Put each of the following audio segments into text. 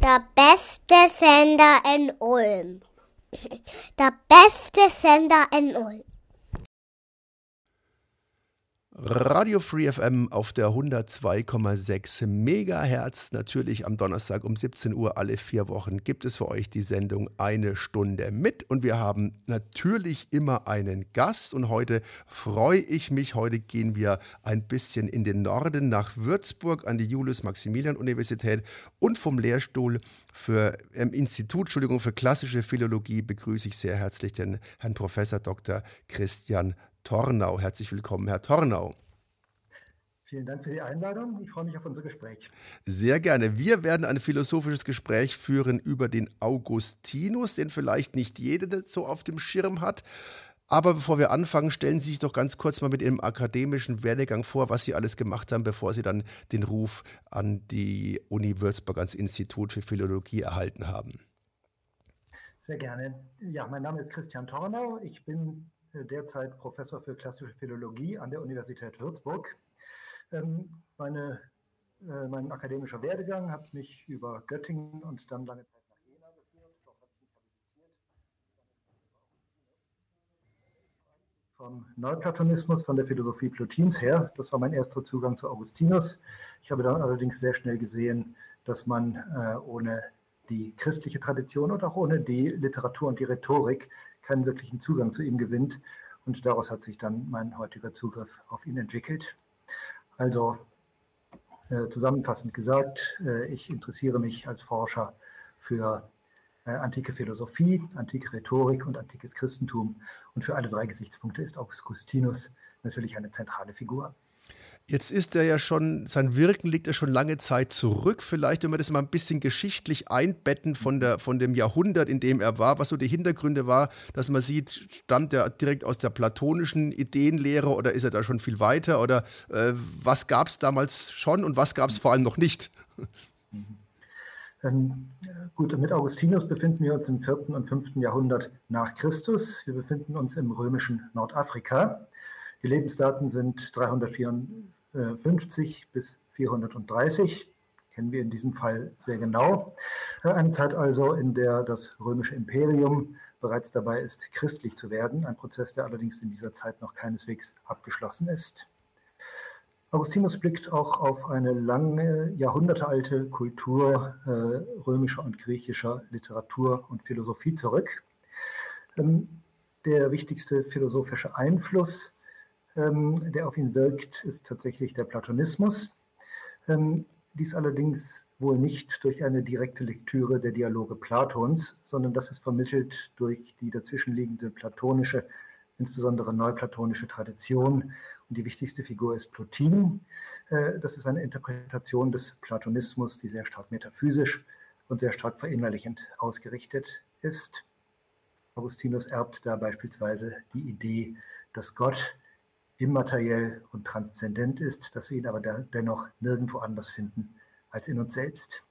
Der beste Sender in Ulm. Der beste Sender in Ulm. Radio Free FM auf der 102,6 Megahertz. Natürlich am Donnerstag um 17 Uhr alle 4 Wochen gibt es für euch die Sendung Eine Stunde mit. Und wir haben natürlich immer einen Gast. Und heute freue ich mich. Heute gehen wir ein bisschen in den Norden nach Würzburg an die Julius-Maximilian-Universität. Und vom Lehrstuhl für Institut für klassische Philologie begrüße ich sehr herzlich den Herrn Professor Dr. Christian Tornau. Herzlich willkommen, Herr Tornau. Vielen Dank für die Einladung. Ich freue mich auf unser Gespräch. Sehr gerne. Wir werden ein philosophisches Gespräch führen über den Augustinus, den vielleicht nicht jeder so auf dem Schirm hat. Aber bevor wir anfangen, stellen Sie sich doch ganz kurz mal mit Ihrem akademischen Werdegang vor, was Sie alles gemacht haben, bevor Sie dann den Ruf an die Uni Würzburg, ans Institut für Philologie erhalten haben. Sehr gerne. Ja, mein Name ist Christian Tornau. Ich bin derzeit Professor für klassische Philologie an der Universität Würzburg. Mein akademischer Werdegang hat mich über Göttingen und dann lange Zeit nach Jena geführt. Dort habe ich mich habilitiert. Vom Neuplatonismus, von der Philosophie Plotins her. Das war mein erster Zugang zu Augustinus. Ich habe dann allerdings sehr schnell gesehen, dass man ohne die christliche Tradition und auch ohne die Literatur und die Rhetorik keinen wirklichen Zugang zu ihm gewinnt. Und daraus hat sich dann mein heutiger Zugriff auf ihn entwickelt. Also zusammenfassend gesagt, ich interessiere mich als Forscher für antike Philosophie, antike Rhetorik und antikes Christentum. Und für alle 3 Gesichtspunkte ist Augustinus natürlich eine zentrale Figur. Jetzt ist er ja schon, sein Wirken liegt ja schon lange Zeit zurück. Vielleicht, wenn wir das mal ein bisschen geschichtlich einbetten von dem Jahrhundert, in dem er war, was so die Hintergründe war, dass man sieht, stammt er direkt aus der platonischen Ideenlehre oder ist er da schon viel weiter? Oder was gab es damals schon und was gab es vor allem noch nicht? Gut, mit Augustinus befinden wir uns im 4. und 5. Jahrhundert nach Christus. Wir befinden uns im römischen Nordafrika. Die Lebensdaten sind 354 bis 430, kennen wir in diesem Fall sehr genau. Eine Zeit also, in der das römische Imperium bereits dabei ist, christlich zu werden, ein Prozess, der allerdings in dieser Zeit noch keineswegs abgeschlossen ist. Augustinus blickt auch auf eine lange, jahrhundertealte Kultur römischer und griechischer Literatur und Philosophie zurück. Der wichtigste philosophische Einfluss, der auf ihn wirkt, ist tatsächlich der Platonismus. Dies allerdings wohl nicht durch eine direkte Lektüre der Dialoge Platons, sondern das ist vermittelt durch die dazwischenliegende platonische, insbesondere neuplatonische Tradition. Und die wichtigste Figur ist Plotin. Das ist eine Interpretation des Platonismus, die sehr stark metaphysisch und sehr stark verinnerlichend ausgerichtet ist. Augustinus erbt da beispielsweise die Idee, dass Gott immateriell und transzendent ist, dass wir ihn aber dennoch nirgendwo anders finden als in uns selbst.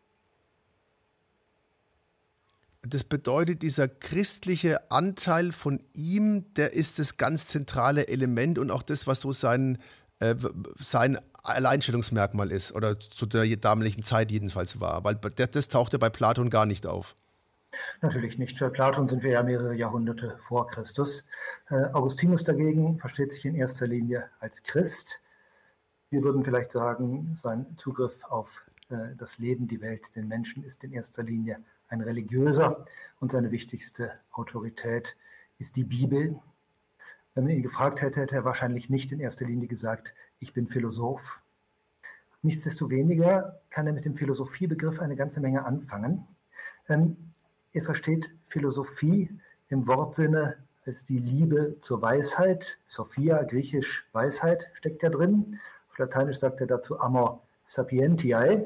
Das bedeutet, dieser christliche Anteil von ihm, der ist das ganz zentrale Element und auch das, was so sein Alleinstellungsmerkmal ist oder zu der damaligen Zeit jedenfalls war, weil das tauchte bei Platon gar nicht auf. Natürlich nicht. Für Platon sind wir ja mehrere Jahrhunderte vor Christus. Augustinus dagegen versteht sich in erster Linie als Christ. Wir würden vielleicht sagen, sein Zugriff auf das Leben, die Welt, den Menschen ist in erster Linie ein religiöser und seine wichtigste Autorität ist die Bibel. Wenn man ihn gefragt hätte, hätte er wahrscheinlich nicht in erster Linie gesagt, ich bin Philosoph. Nichtsdestoweniger kann er mit dem Philosophiebegriff eine ganze Menge anfangen. Er versteht Philosophie im Wortsinne als die Liebe zur Weisheit. Sophia, griechisch Weisheit, steckt ja drin. Auf Lateinisch sagt er dazu Amor sapientiae.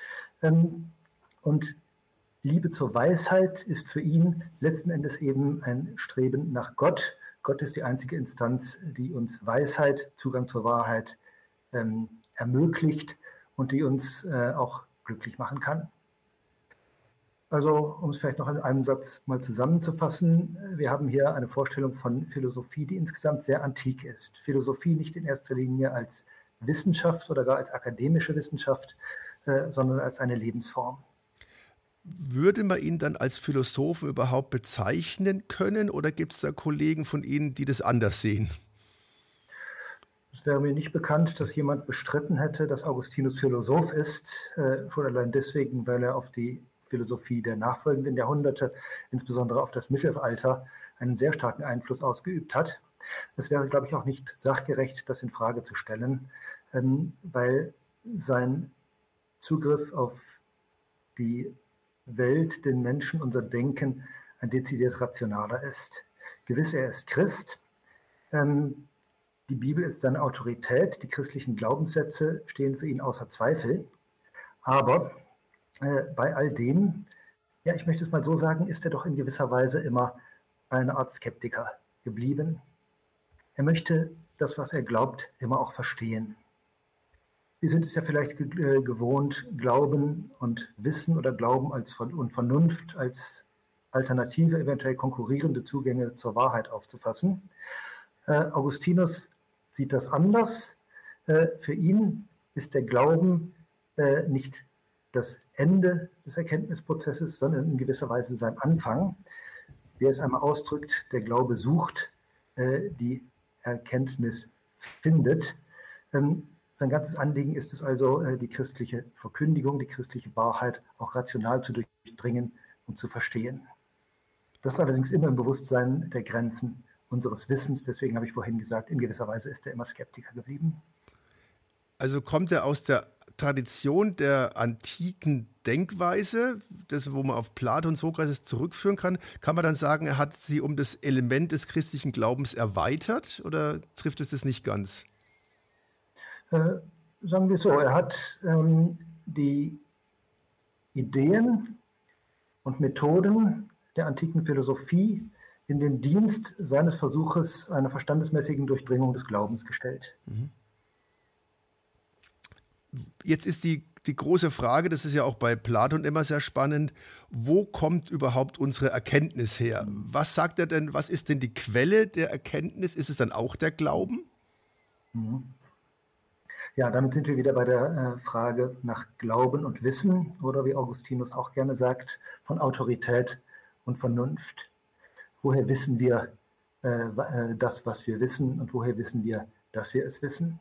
Und Liebe zur Weisheit ist für ihn letzten Endes eben ein Streben nach Gott. Gott ist die einzige Instanz, die uns Weisheit, Zugang zur Wahrheit ermöglicht und die uns auch glücklich machen kann. Also, um es vielleicht noch in einem Satz mal zusammenzufassen, wir haben hier eine Vorstellung von Philosophie, die insgesamt sehr antik ist. Philosophie nicht in erster Linie als Wissenschaft oder gar als akademische Wissenschaft, sondern als eine Lebensform. würde man ihn dann als Philosophen überhaupt bezeichnen können oder gibt es da Kollegen von Ihnen, die das anders sehen? Es wäre mir nicht bekannt, dass jemand bestritten hätte, dass Augustinus Philosoph ist, schon allein deswegen, weil er auf die Philosophie der nachfolgenden Jahrhunderte, insbesondere auf das Mittelalter, einen sehr starken Einfluss ausgeübt hat. Es wäre, glaube ich, auch nicht sachgerecht, das in Frage zu stellen, weil sein Zugriff auf die Welt, den Menschen, unser Denken ein dezidiert rationaler ist. Gewiss, er ist Christ. Die Bibel ist seine Autorität. Die christlichen Glaubenssätze stehen für ihn außer Zweifel. Aber bei all dem, ja, ich möchte es mal so sagen, ist er doch in gewisser Weise immer eine Art Skeptiker geblieben. Er möchte das, was er glaubt, immer auch verstehen. Wir sind es ja vielleicht gewohnt, Glauben und Wissen oder Glauben und Vernunft als alternative, eventuell konkurrierende Zugänge zur Wahrheit aufzufassen. Augustinus sieht das anders. Für ihn ist der Glauben nicht das Ende des Erkenntnisprozesses, sondern in gewisser Weise sein Anfang. Wie er es einmal ausdrückt, der Glaube sucht, die Erkenntnis findet. Sein ganzes Anliegen ist es also, die christliche Verkündigung, die christliche Wahrheit auch rational zu durchdringen und zu verstehen. Das allerdings immer im Bewusstsein der Grenzen unseres Wissens. Deswegen habe ich vorhin gesagt, in gewisser Weise ist er immer Skeptiker geblieben. Also kommt er aus der Tradition der antiken Denkweise, das, wo man auf Platon und Sokrates zurückführen kann, kann man dann sagen, er hat sie um das Element des christlichen Glaubens erweitert oder trifft es das nicht ganz? Sagen wir so, er hat die Ideen und Methoden der antiken Philosophie in den Dienst seines Versuches einer verstandesmäßigen Durchdringung des Glaubens gestellt. Jetzt ist die große Frage, das ist ja auch bei Platon immer sehr spannend, wo kommt überhaupt unsere Erkenntnis her? Was sagt er denn, was ist denn die Quelle der Erkenntnis? Ist es dann auch der Glauben? Ja, damit sind wir wieder bei der Frage nach Glauben und Wissen oder wie Augustinus auch gerne sagt, von Autorität und Vernunft. Woher wissen wir das, was wir wissen und woher wissen wir, dass wir es wissen?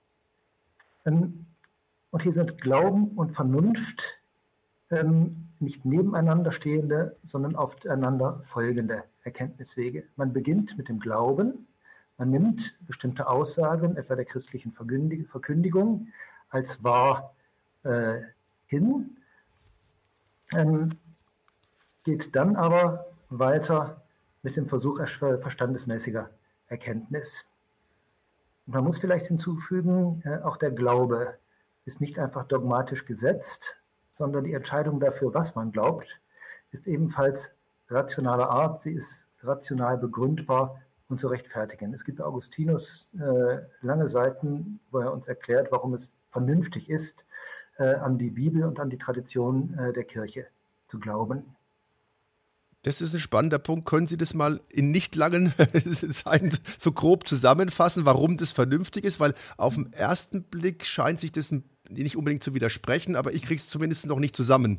Und hier sind Glauben und Vernunft nicht nebeneinander stehende, sondern aufeinander folgende Erkenntniswege. Man beginnt mit dem Glauben. Man nimmt bestimmte Aussagen, etwa der christlichen Verkündigung, als wahr hin, geht dann aber weiter mit dem Versuch verstandesmäßiger Erkenntnis. Und man muss vielleicht hinzufügen, auch der Glaube ist nicht einfach dogmatisch gesetzt, sondern die Entscheidung dafür, was man glaubt, ist ebenfalls rationaler Art. Sie ist rational begründbar und zu rechtfertigen. Es gibt bei Augustinus lange Seiten, wo er uns erklärt, warum es vernünftig ist, an die Bibel und an die Tradition der Kirche zu glauben. Das ist ein spannender Punkt. Können Sie das mal in nicht langen Zeiten so grob zusammenfassen, warum das vernünftig ist? Weil auf den ersten Blick scheint sich das nicht unbedingt zu widersprechen, aber ich kriege es zumindest noch nicht zusammen.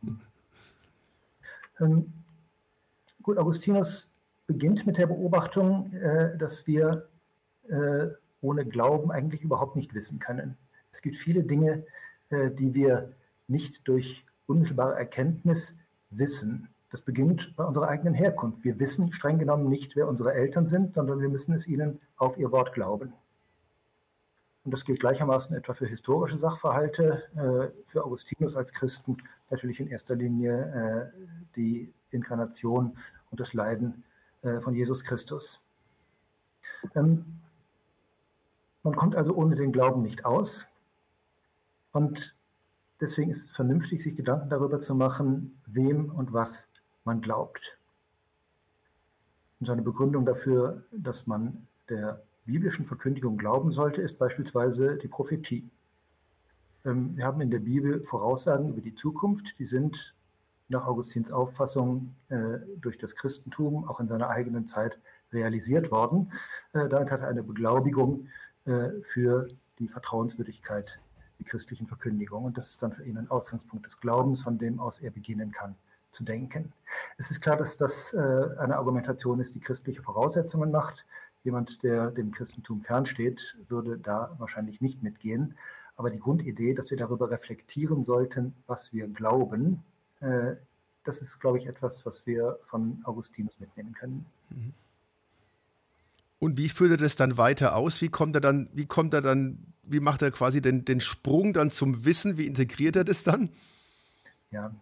Gut, Augustinus beginnt mit der Beobachtung, dass wir ohne Glauben eigentlich überhaupt nicht wissen können. Es gibt viele Dinge, die wir nicht durch unmittelbare Erkenntnis wissen. Das beginnt bei unserer eigenen Herkunft. Wir wissen streng genommen nicht, wer unsere Eltern sind, sondern wir müssen es ihnen auf ihr Wort glauben. Und das gilt gleichermaßen etwa für historische Sachverhalte, für Augustinus als Christen natürlich in erster Linie die Inkarnation und das Leiden von Jesus Christus. Man kommt also ohne den Glauben nicht aus und deswegen ist es vernünftig, sich Gedanken darüber zu machen, wem und was man glaubt. Und seine Begründung dafür, dass man der biblischen Verkündigung glauben sollte, ist beispielsweise die Prophetie. Wir haben in der Bibel Voraussagen über die Zukunft, die sind nach Augustins Auffassung durch das Christentum auch in seiner eigenen Zeit realisiert worden. Damit hat er eine Beglaubigung für die Vertrauenswürdigkeit der christlichen Verkündigung. Und das ist dann für ihn ein Ausgangspunkt des Glaubens, von dem aus er beginnen kann zu denken. Es ist klar, dass das eine Argumentation ist, die christliche Voraussetzungen macht. Jemand, der dem Christentum fernsteht, würde da wahrscheinlich nicht mitgehen. Aber die Grundidee, dass wir darüber reflektieren sollten, was wir glauben, das ist, glaube ich, etwas, was wir von Augustinus mitnehmen können. Und wie führt er das dann weiter aus? Wie macht er quasi den Sprung dann zum Wissen? Wie integriert er das dann? Ja.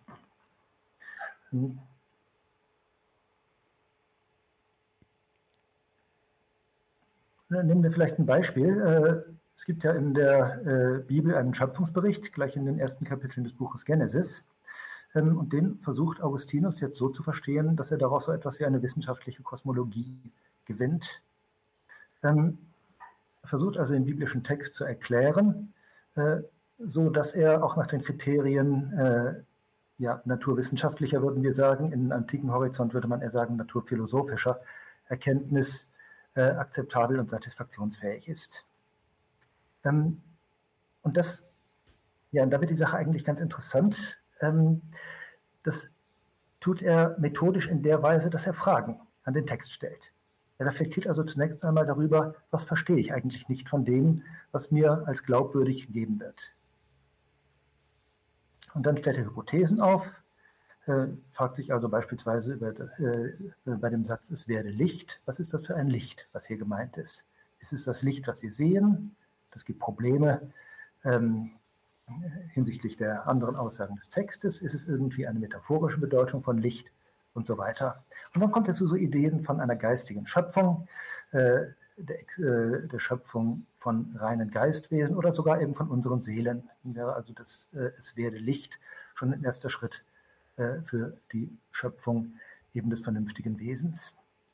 Nehmen wir vielleicht ein Beispiel. Es gibt ja in der Bibel einen Schöpfungsbericht, gleich in den ersten Kapiteln des Buches Genesis. Und den versucht Augustinus jetzt so zu verstehen, dass er daraus so etwas wie eine wissenschaftliche Kosmologie gewinnt. Er versucht also den biblischen Text zu erklären, so dass er auch nach den Kriterien naturwissenschaftlicher, würden wir sagen, in antiken Horizont würde man eher sagen naturphilosophischer Erkenntnis akzeptabel und satisfaktionsfähig ist. Und da wird die Sache eigentlich ganz interessant. Das tut er methodisch in der Weise, dass er Fragen an den Text stellt. Er reflektiert also zunächst einmal darüber, was verstehe ich eigentlich nicht von dem, was mir als glaubwürdig gegeben wird. Und dann stellt er Hypothesen auf, fragt sich also beispielsweise bei dem Satz, es werde Licht, was ist das für ein Licht, was hier gemeint ist? Ist es das Licht, was wir sehen? Das gibt Probleme hinsichtlich der anderen Aussagen des Textes. Ist es irgendwie eine metaphorische Bedeutung von Licht und so weiter? Und dann kommt er zu so Ideen von einer geistigen Schöpfung, der Schöpfung von reinen Geistwesen oder sogar eben von unseren Seelen. Wäre also es werde Licht schon ein erster Schritt für die Schöpfung eben des vernünftigen Wesens.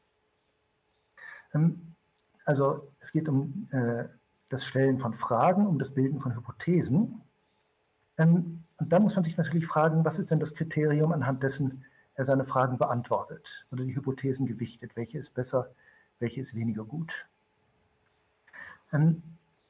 Also es geht um das Stellen von Fragen, um das Bilden von Hypothesen. Und dann muss man sich natürlich fragen, was ist denn das Kriterium, anhand dessen er seine Fragen beantwortet oder die Hypothesen gewichtet? Welche ist besser, welche ist weniger gut? Und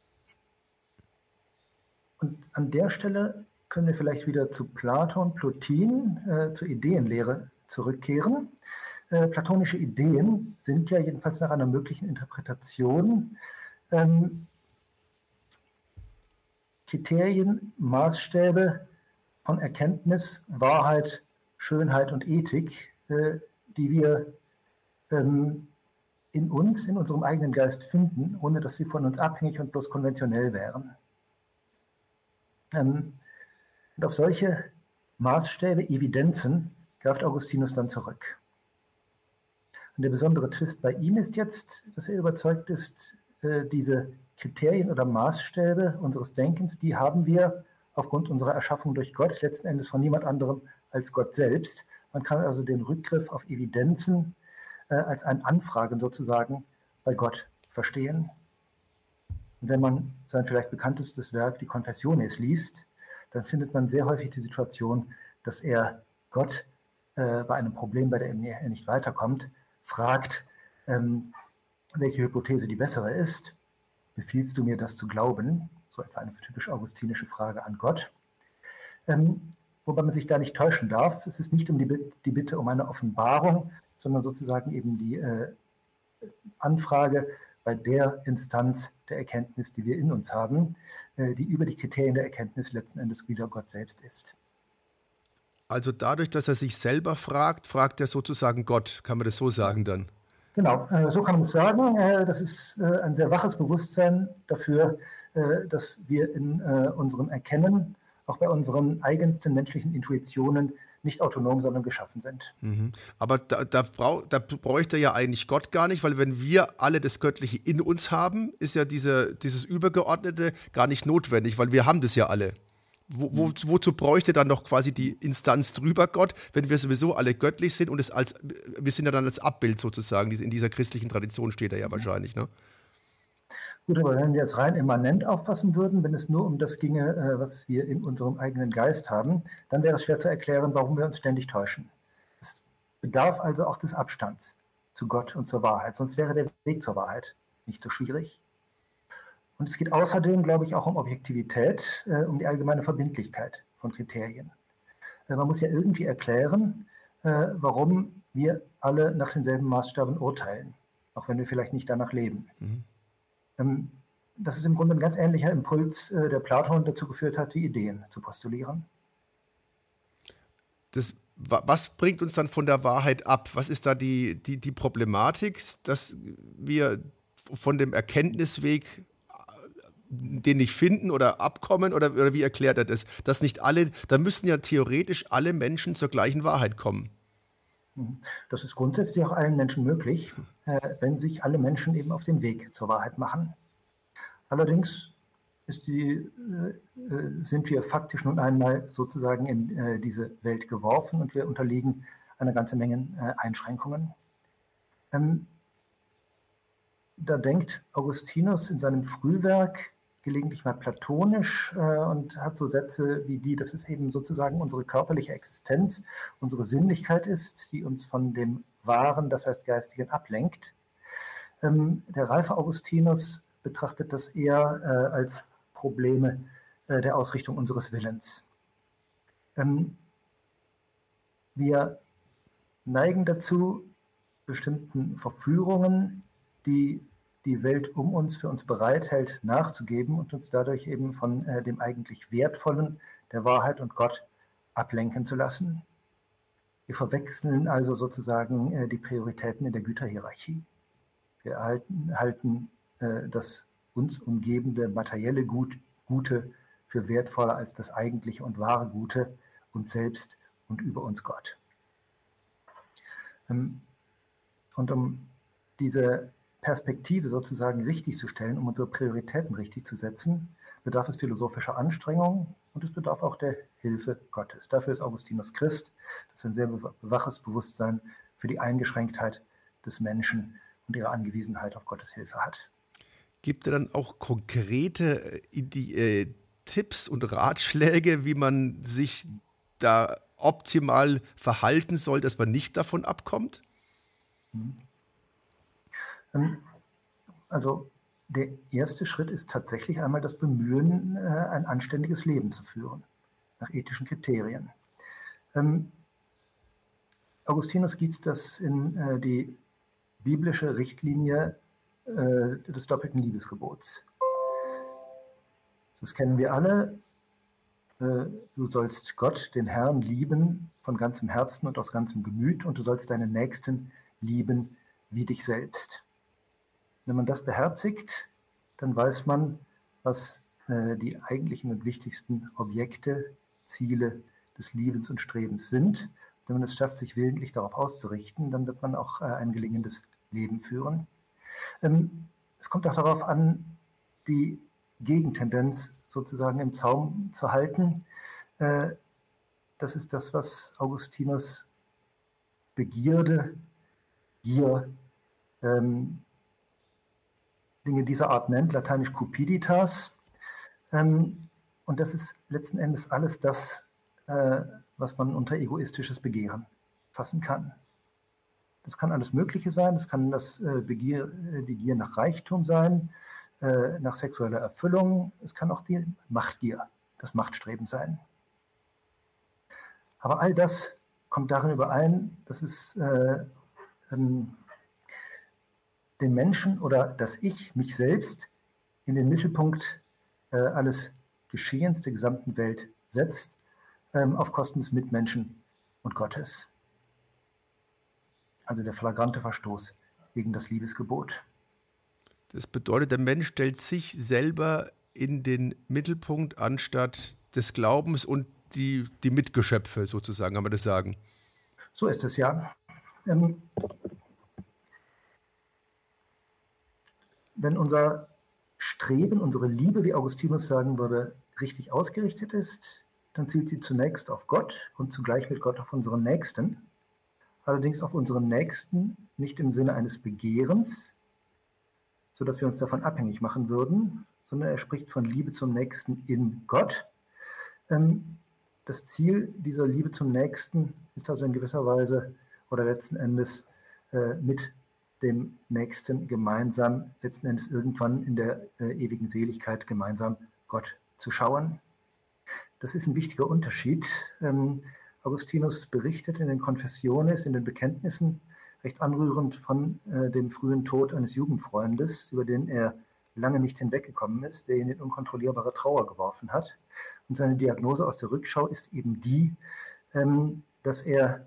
an der Stelle können wir vielleicht wieder zu Platon, Plotin, zur Ideenlehre zurückkehren. Platonische Ideen sind ja jedenfalls nach einer möglichen Interpretation Kriterien, Maßstäbe von Erkenntnis, Wahrheit, Schönheit und Ethik, die wir in uns, in unserem eigenen Geist finden, ohne dass sie von uns abhängig und bloß konventionell wären. Und auf solche Maßstäbe, Evidenzen, greift Augustinus dann zurück. Und der besondere Twist bei ihm ist jetzt, dass er überzeugt ist, diese Kriterien oder Maßstäbe unseres Denkens, die haben wir aufgrund unserer Erschaffung durch Gott, letzten Endes von niemand anderem als Gott selbst. Man kann also den Rückgriff auf Evidenzen als ein Anfragen sozusagen bei Gott verstehen. Und wenn man sein vielleicht bekanntestes Werk, die Confessiones, liest, dann findet man sehr häufig die Situation, dass er Gott bei einem Problem, bei dem er nicht weiterkommt, fragt, welche Hypothese die bessere ist. Befiehlst du mir, das zu glauben? So etwa eine typisch augustinische Frage an Gott. Wobei man sich da nicht täuschen darf. Es ist nicht um die Bitte um eine Offenbarung, sondern sozusagen eben die Anfrage bei der Instanz der Erkenntnis, die wir in uns haben, die über die Kriterien der Erkenntnis letzten Endes wieder Gott selbst ist. Also dadurch, dass er sich selber fragt, fragt er sozusagen Gott. Kann man das so sagen dann? Genau, so kann man es sagen. Das ist ein sehr waches Bewusstsein dafür, dass wir in unserem Erkennen, auch bei unseren eigensten menschlichen Intuitionen, nicht autonom, sondern geschaffen sind. Mhm. Aber da bräuchte ja eigentlich Gott gar nicht, weil wenn wir alle das Göttliche in uns haben, ist ja dieses Übergeordnete gar nicht notwendig, weil wir haben das ja alle. Wozu bräuchte dann noch quasi die Instanz drüber Gott, wenn wir sowieso alle göttlich sind und wir sind ja dann als Abbild sozusagen, in dieser christlichen Tradition steht er ja wahrscheinlich, ne? Gut, aber wenn wir es rein immanent auffassen würden, wenn es nur um das ginge, was wir in unserem eigenen Geist haben, dann wäre es schwer zu erklären, warum wir uns ständig täuschen. Es bedarf also auch des Abstands zu Gott und zur Wahrheit, sonst wäre der Weg zur Wahrheit nicht so schwierig. Und es geht außerdem, glaube ich, auch um Objektivität, um die allgemeine Verbindlichkeit von Kriterien. Man muss ja irgendwie erklären, warum wir alle nach denselben Maßstäben urteilen, auch wenn wir vielleicht nicht danach leben. Das ist im Grunde ein ganz ähnlicher Impuls, der Platon dazu geführt hat, die Ideen zu postulieren. Was bringt uns dann von der Wahrheit ab? Was ist da die Problematik, dass wir von dem Erkenntnisweg den nicht finden oder abkommen? Oder wie erklärt er das? Dass nicht alle, da müssen ja theoretisch alle Menschen zur gleichen Wahrheit kommen. Das ist grundsätzlich auch allen Menschen möglich, wenn sich alle Menschen eben auf den Weg zur Wahrheit machen. Allerdings sind wir faktisch nun einmal sozusagen in diese Welt geworfen und wir unterliegen einer ganzen Menge Einschränkungen. Da denkt Augustinus in seinem Frühwerk gelegentlich mal platonisch und hat so Sätze wie die, dass es eben sozusagen unsere körperliche Existenz, unsere Sinnlichkeit ist, die uns von dem Wahren, das heißt Geistigen, ablenkt. Der reife Augustinus betrachtet das eher als Probleme der Ausrichtung unseres Willens. Wir neigen dazu, bestimmten Verführungen, die die Welt um uns für uns bereithält, nachzugeben und uns dadurch eben von dem eigentlich Wertvollen der Wahrheit und Gott ablenken zu lassen. Wir verwechseln also sozusagen die Prioritäten in der Güterhierarchie. Wir halten das uns umgebende materielle Gute für wertvoller als das eigentliche und wahre Gute, uns selbst und über uns Gott. Und um diese Perspektive sozusagen richtig zu stellen, um unsere Prioritäten richtig zu setzen, bedarf es philosophischer Anstrengung und es bedarf auch der Hilfe Gottes. Dafür ist Augustinus Christ, das ist ein sehr waches Bewusstsein für die Eingeschränktheit des Menschen und ihre Angewiesenheit auf Gottes Hilfe hat. Gibt es dann auch konkrete Tipps und Ratschläge, wie man sich da optimal verhalten soll, dass man nicht davon abkommt? Also der erste Schritt ist tatsächlich einmal das Bemühen, ein anständiges Leben zu führen, nach ethischen Kriterien. Augustinus gießt das in die biblische Richtlinie des doppelten Liebesgebots. Das kennen wir alle. Du sollst Gott, den Herrn, lieben von ganzem Herzen und aus ganzem Gemüt und du sollst deinen Nächsten lieben wie dich selbst. Wenn man das beherzigt, dann weiß man, was die eigentlichen und wichtigsten Objekte, Ziele des Liebens und Strebens sind. Wenn man es schafft, sich willentlich darauf auszurichten, dann wird man auch ein gelingendes Leben führen. Es kommt auch darauf an, die Gegentendenz sozusagen im Zaum zu halten. Das ist das, was Augustinus Begierde, Gier, Dinge dieser Art nennt, lateinisch cupiditas. Und das ist letzten Endes alles das, was man unter egoistisches Begehren fassen kann. Das kann alles Mögliche sein, das kann die Gier nach Reichtum sein, nach sexueller Erfüllung, es kann auch die Machtgier, das Machtstreben sein. Aber all das kommt darin überein, dass es den Menschen oder das Ich, mich selbst, in den Mittelpunkt alles Geschehens der gesamten Welt setzt, auf Kosten des Mitmenschen und Gottes. Also der flagrante Verstoß gegen das Liebesgebot. Das bedeutet, der Mensch stellt sich selber in den Mittelpunkt anstatt des Glaubens und die Mitgeschöpfe sozusagen, kann man das sagen? So ist es ja. Wenn unser Streben, unsere Liebe, wie Augustinus sagen würde, richtig ausgerichtet ist, dann zielt sie zunächst auf Gott und zugleich mit Gott auf unseren Nächsten. Allerdings auf unseren Nächsten nicht im Sinne eines Begehrens, sodass wir uns davon abhängig machen würden, sondern er spricht von Liebe zum Nächsten in Gott. Das Ziel dieser Liebe zum Nächsten ist also in gewisser Weise oder letzten Endes mit dem Nächsten gemeinsam, letzten Endes irgendwann in der ewigen Seligkeit gemeinsam Gott zu schauen. Das ist ein wichtiger Unterschied. Augustinus berichtet in den Confessiones, in den Bekenntnissen, recht anrührend von dem frühen Tod eines Jugendfreundes, über den er lange nicht hinweggekommen ist, der ihn in unkontrollierbare Trauer geworfen hat. Und seine Diagnose aus der Rückschau ist eben die, dass er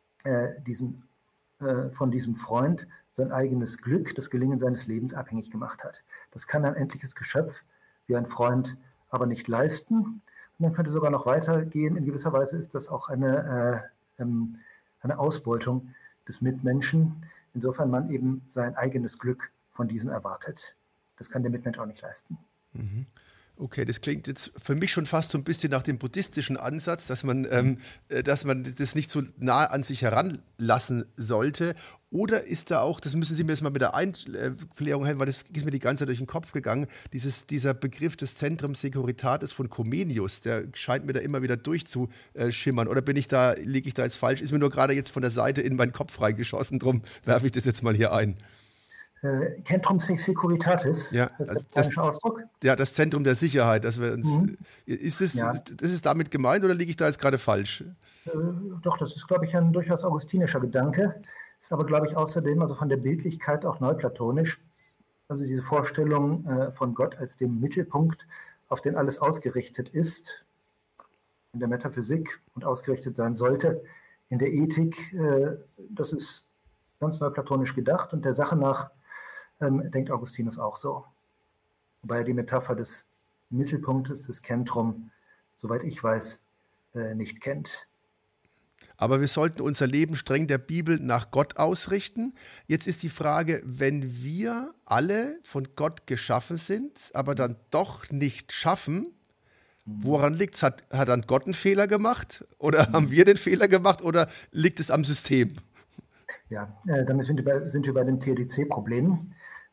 von diesem Freund sein eigenes Glück, das Gelingen seines Lebens abhängig gemacht hat. Das kann ein endliches Geschöpf wie ein Freund aber nicht leisten. Und man könnte sogar noch weitergehen. In gewisser Weise ist das auch eine Ausbeutung des Mitmenschen, insofern man eben sein eigenes Glück von diesem erwartet. Das kann der Mitmensch auch nicht leisten. Okay, das klingt jetzt für mich schon fast so ein bisschen nach dem buddhistischen Ansatz, dass man das nicht so nah an sich heranlassen sollte. Oder ist da auch, das müssen Sie mir jetzt mal mit der Einklärung helfen, weil das ist mir die ganze Zeit durch den Kopf gegangen, dieser Begriff des Centrum Securitatis von Comenius, der scheint mir da immer wieder durchzuschimmern. Oder liege ich da jetzt falsch? Ist mir nur gerade jetzt von der Seite in meinen Kopf reingeschossen, drum werfe ich das jetzt mal hier ein. Centrum Securitatis, ja, das ist der lateinische Ausdruck. Ja, das Zentrum der Sicherheit, dass wir uns. Das ist damit gemeint oder liege ich da jetzt gerade falsch? Doch, das ist, glaube ich, ein durchaus augustinischer Gedanke. Ist aber, glaube ich, außerdem also von der Bildlichkeit auch neuplatonisch. Also diese Vorstellung von Gott als dem Mittelpunkt, auf den alles ausgerichtet ist, in der Metaphysik und ausgerichtet sein sollte, in der Ethik, das ist ganz neuplatonisch gedacht und der Sache nach denkt Augustinus auch so. Wobei er die Metapher des Mittelpunktes, des Centrum, soweit ich weiß, nicht kennt. Aber wir sollten unser Leben streng der Bibel nach Gott ausrichten. Jetzt ist die Frage, wenn wir alle von Gott geschaffen sind, aber dann doch nicht schaffen, woran liegt es? Hat dann Gott einen Fehler gemacht? Oder haben wir den Fehler gemacht? Oder liegt es am System? Ja, damit sind wir bei den TDC-Problemen.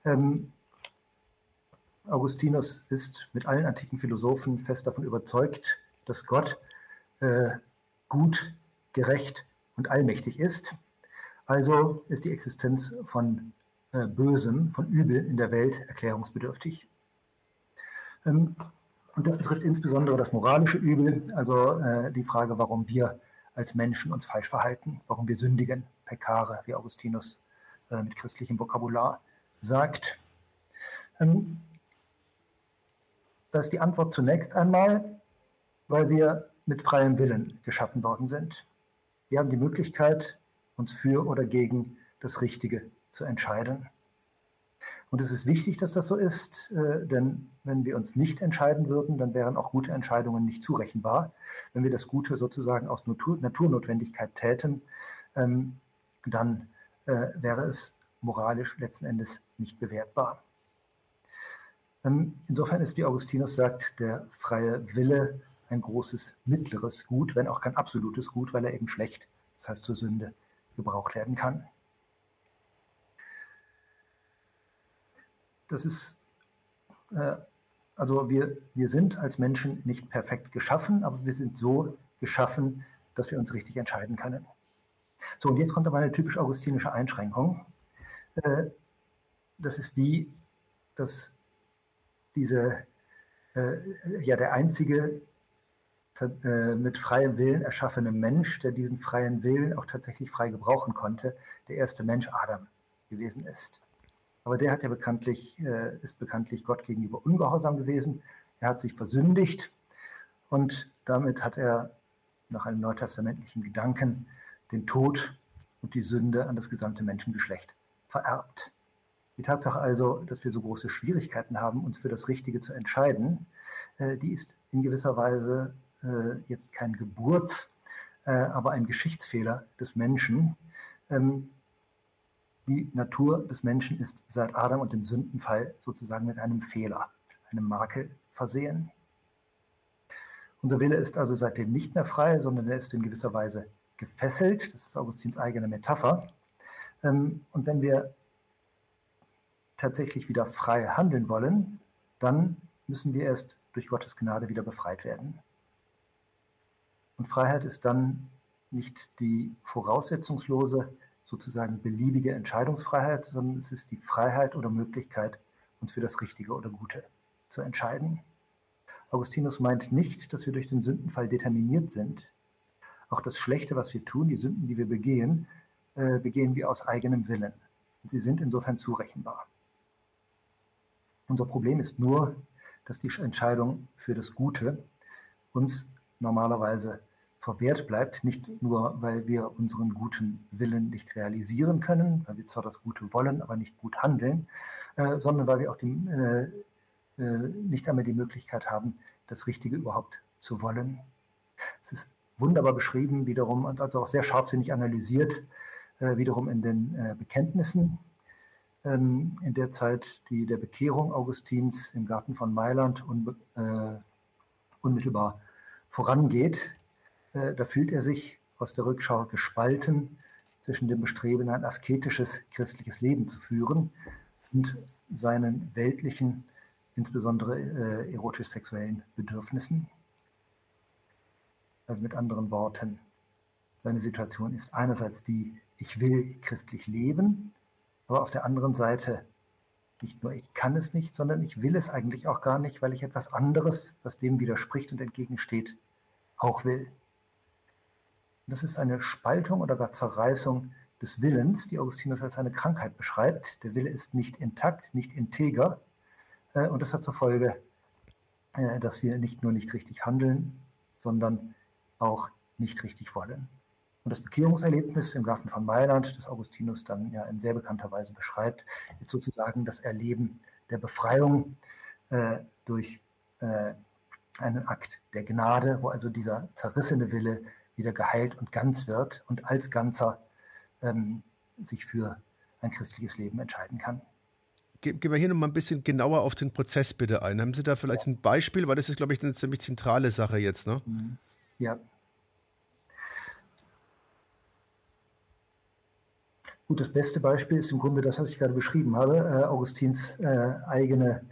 Augustinus ist mit allen antiken Philosophen fest davon überzeugt, dass Gott gut, gerecht und allmächtig ist. Also ist die Existenz von Bösem, von Übel in der Welt erklärungsbedürftig. Und das betrifft insbesondere das moralische Übel, also die Frage, warum wir als Menschen uns falsch verhalten, warum wir sündigen, peccare, wie Augustinus mit christlichem Vokabular sagt. Da ist die Antwort zunächst einmal, weil wir mit freiem Willen geschaffen worden sind. Wir haben die Möglichkeit, uns für oder gegen das Richtige zu entscheiden. Und es ist wichtig, dass das so ist, denn wenn wir uns nicht entscheiden würden, dann wären auch gute Entscheidungen nicht zurechenbar. Wenn wir das Gute sozusagen aus Naturnotwendigkeit täten, dann wäre es moralisch letzten Endes nicht bewertbar. Insofern ist, wie Augustinus sagt, der freie Wille ein großes mittleres Gut, wenn auch kein absolutes Gut, weil er eben schlecht, das heißt zur Sünde, gebraucht werden kann. Das ist, also wir sind als Menschen nicht perfekt geschaffen, aber wir sind so geschaffen, dass wir uns richtig entscheiden können. So, und jetzt kommt aber eine typisch augustinische Einschränkung. Das ist die, dass der einzige mit freiem Willen erschaffene Mensch, der diesen freien Willen auch tatsächlich frei gebrauchen konnte, der erste Mensch Adam gewesen ist. Aber der hat ja ist bekanntlich Gott gegenüber ungehorsam gewesen. Er hat sich versündigt und damit hat er nach einem neutestamentlichen Gedanken den Tod und die Sünde an das gesamte Menschengeschlecht vererbt. Die Tatsache also, dass wir so große Schwierigkeiten haben, uns für das Richtige zu entscheiden, die ist in gewisser Weise jetzt kein aber ein Geschichtsfehler des Menschen. Die Natur des Menschen ist seit Adam und dem Sündenfall sozusagen mit einem Fehler, einem Makel versehen. Unser Wille ist also seitdem nicht mehr frei, sondern er ist in gewisser Weise gefesselt. Das ist Augustins eigene Metapher. Und wenn wir tatsächlich wieder frei handeln wollen, dann müssen wir erst durch Gottes Gnade wieder befreit werden. Und Freiheit ist dann nicht die voraussetzungslose, sozusagen beliebige Entscheidungsfreiheit, sondern es ist die Freiheit oder Möglichkeit, uns für das Richtige oder Gute zu entscheiden. Augustinus meint nicht, dass wir durch den Sündenfall determiniert sind. Auch das Schlechte, was wir tun, die Sünden, die wir begehen, begehen wir aus eigenem Willen. Und sie sind insofern zurechenbar. Unser Problem ist nur, dass die Entscheidung für das Gute uns normalerweise verwehrt bleibt, nicht nur, weil wir unseren guten Willen nicht realisieren können, weil wir zwar das Gute wollen, aber nicht gut handeln, sondern weil wir auch nicht einmal die Möglichkeit haben, das Richtige überhaupt zu wollen. Es ist wunderbar beschrieben, wiederum, und also auch sehr scharfsinnig analysiert, wiederum in den Bekenntnissen. In der Zeit der Bekehrung Augustins im Garten von Mailand unmittelbar vorangeht, da fühlt er sich aus der Rückschau gespalten zwischen dem Bestreben, ein asketisches christliches Leben zu führen und seinen weltlichen, insbesondere erotisch-sexuellen Bedürfnissen. Also mit anderen Worten, seine Situation ist einerseits die, ich will christlich leben, aber auf der anderen Seite nicht nur ich kann es nicht, sondern ich will es eigentlich auch gar nicht, weil ich etwas anderes, was dem widerspricht und entgegensteht, auch will. Das ist eine Spaltung oder gar Zerreißung des Willens, die Augustinus als eine Krankheit beschreibt. Der Wille ist nicht intakt, nicht integer. Und das hat zur Folge, dass wir nicht nur nicht richtig handeln, sondern auch nicht richtig wollen. Und das Bekehrungserlebnis im Garten von Mailand, das Augustinus dann ja in sehr bekannter Weise beschreibt, ist sozusagen das Erleben der Befreiung durch einen Akt der Gnade, wo also dieser zerrissene Wille wieder geheilt und ganz wird und als Ganzer sich für ein christliches Leben entscheiden kann. Gehen wir hier nochmal ein bisschen genauer auf den Prozess bitte ein. Haben Sie da vielleicht ein Beispiel? Weil das ist, glaube ich, eine ziemlich zentrale Sache jetzt, ne? Ja. Gut, das beste Beispiel ist im Grunde das, was ich gerade beschrieben habe, Augustins eigene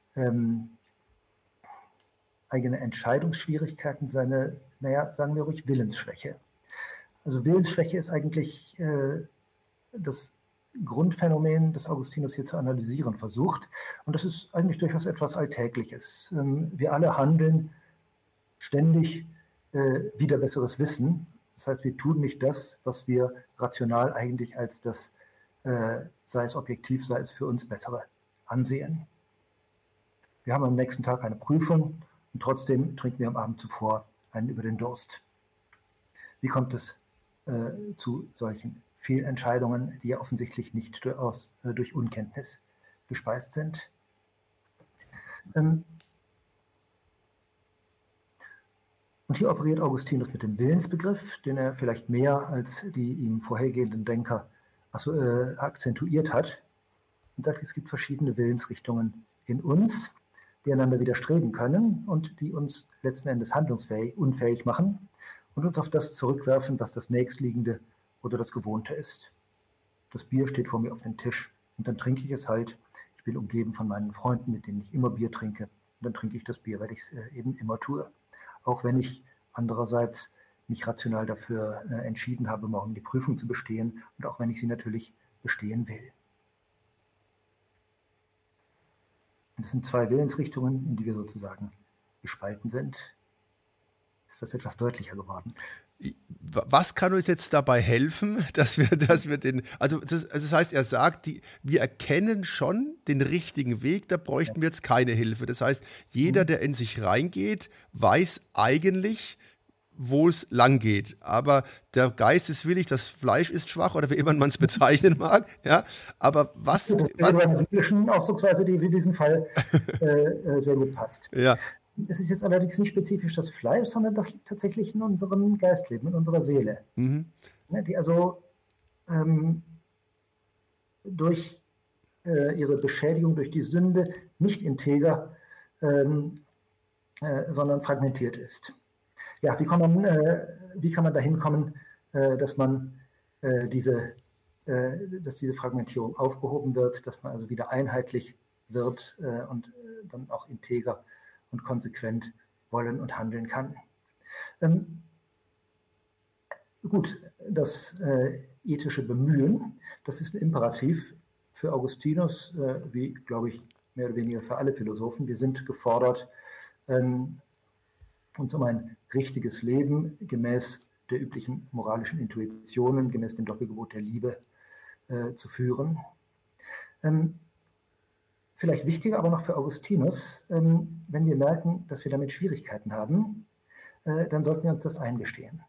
Entscheidungsschwierigkeiten, seine, sagen wir ruhig, Willensschwäche. Also Willensschwäche ist eigentlich das Grundphänomen, das Augustinus hier zu analysieren versucht. Und das ist eigentlich durchaus etwas Alltägliches. Wir alle handeln ständig wider besseres Wissen. Das heißt, wir tun nicht das, was wir rational eigentlich als das, sei es objektiv, sei es für uns bessere, ansehen. Wir haben am nächsten Tag eine Prüfung und trotzdem trinken wir am Abend zuvor einen über den Durst. Wie kommt es zu solchen Fehlentscheidungen, die ja offensichtlich nicht durch Unkenntnis gespeist sind? Und hier operiert Augustinus mit dem Willensbegriff, den er vielleicht mehr als die ihm vorhergehenden Denker akzentuiert hat, und sagt, es gibt verschiedene Willensrichtungen in uns, die einander widerstreben können und die uns letzten Endes unfähig machen und uns auf das zurückwerfen, was das Nächstliegende oder das Gewohnte ist. Das Bier steht vor mir auf dem Tisch und dann trinke ich es halt. Ich bin umgeben von meinen Freunden, mit denen ich immer Bier trinke. Und dann trinke ich das Bier, weil ich es eben immer tue. Auch wenn ich andererseits mich rational dafür entschieden habe, morgen die Prüfung zu bestehen und auch wenn ich sie natürlich bestehen will. Und das sind zwei Willensrichtungen, in die wir sozusagen gespalten sind. Ist das etwas deutlicher geworden? Was kann uns jetzt dabei helfen, dass wir den, das heißt, er sagt, wir erkennen schon den richtigen Weg, da bräuchten wir jetzt keine Hilfe. Das heißt, jeder, der in sich reingeht, weiß eigentlich, wo es lang geht. Aber der Geist ist willig, das Fleisch ist schwach oder wie immer man es bezeichnen mag. Ja, aber was... Das ist eine biblischen Ausdrucksweise, die für diesen Fall sehr gut passt. Ja. Es ist jetzt allerdings nicht spezifisch das Fleisch, sondern das liegt tatsächlich in unserem Geistleben, in unserer Seele. Mhm. Die also durch ihre Beschädigung durch die Sünde nicht integer, sondern fragmentiert ist. Ja, wie kann man dahin kommen, dass diese Fragmentierung aufgehoben wird, dass man also wieder einheitlich wird und dann auch integer und konsequent wollen und handeln kann. Gut, dass ethische Bemühen, das ist ein Imperativ für Augustinus, wie, glaube ich, mehr oder weniger für alle Philosophen. Wir sind gefordert, uns um ein richtiges Leben gemäß der üblichen moralischen Intuitionen, gemäß dem Doppelgebot der Liebe zu führen. Vielleicht wichtiger aber noch für Augustinus, wenn wir merken, dass wir damit Schwierigkeiten haben, dann sollten wir uns das eingestehen.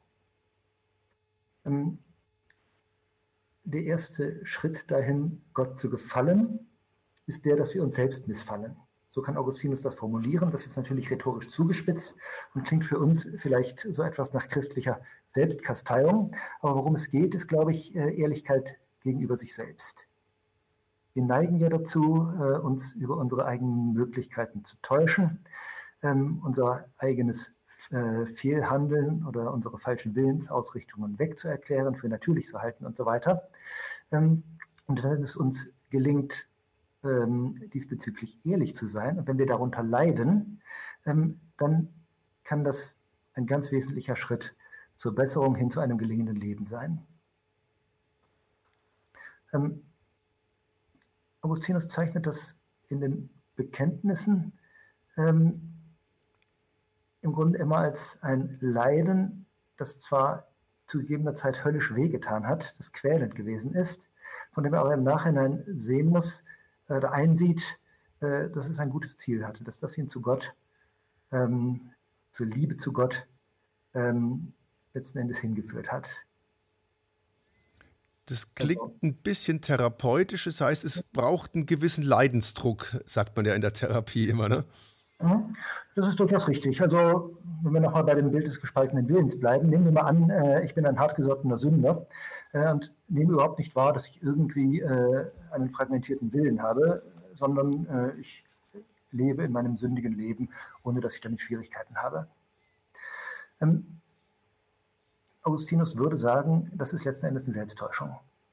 Der erste Schritt dahin, Gott zu gefallen, ist der, dass wir uns selbst missfallen. So kann Augustinus das formulieren. Das ist natürlich rhetorisch zugespitzt und klingt für uns vielleicht so etwas nach christlicher Selbstkasteiung. Aber worum es geht, ist, glaube ich, Ehrlichkeit gegenüber sich selbst. Wir neigen ja dazu, uns über unsere eigenen Möglichkeiten zu täuschen, unser eigenes Fehlhandeln oder unsere falschen Willensausrichtungen wegzuerklären, für natürlich zu halten und so weiter. Und wenn es uns gelingt, diesbezüglich ehrlich zu sein, und wenn wir darunter leiden, dann kann das ein ganz wesentlicher Schritt zur Besserung hin zu einem gelingenden Leben sein. Augustinus zeichnet das in den Bekenntnissen im Grunde immer als ein Leiden, das zwar zu gegebener Zeit höllisch wehgetan hat, das quälend gewesen ist, von dem er aber im Nachhinein sehen muss oder einsieht, dass es ein gutes Ziel hatte, dass das ihn zu Gott, zur Liebe zu Gott letzten Endes hingeführt hat. Das klingt ein bisschen therapeutisch, das heißt, es braucht einen gewissen Leidensdruck, sagt man ja in der Therapie immer, ne? Das ist durchaus richtig. Also, wenn wir nochmal bei dem Bild des gespaltenen Willens bleiben, nehmen wir mal an, ich bin ein hartgesottener Sünder und nehme überhaupt nicht wahr, dass ich irgendwie einen fragmentierten Willen habe, sondern ich lebe in meinem sündigen Leben, ohne dass ich damit Schwierigkeiten habe. Augustinus würde sagen, das ist letzten Endes eine Selbsttäuschung.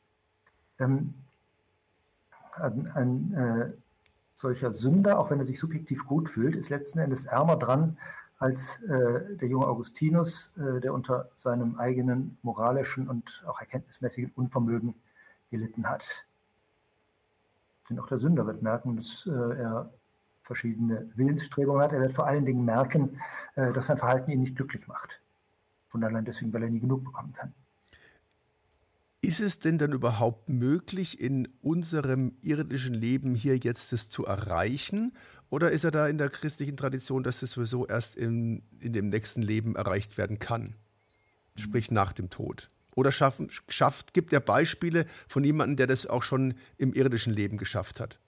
Ein solcher Sünder, auch wenn er sich subjektiv gut fühlt, ist letzten Endes ärmer dran als der junge Augustinus, der unter seinem eigenen moralischen und auch erkenntnismäßigen Unvermögen gelitten hat. Denn auch der Sünder wird merken, dass er verschiedene Willensstrebungen hat. Er wird vor allen Dingen merken, dass sein Verhalten ihn nicht glücklich macht. Schon allein deswegen, weil er nie genug bekommen kann. Ist es denn dann überhaupt möglich, in unserem irdischen Leben hier jetzt das zu erreichen? Oder ist er da in der christlichen Tradition, dass das sowieso erst in dem nächsten Leben erreicht werden kann? Sprich nach dem Tod. Oder gibt er Beispiele von jemandem, der das auch schon im irdischen Leben geschafft hat?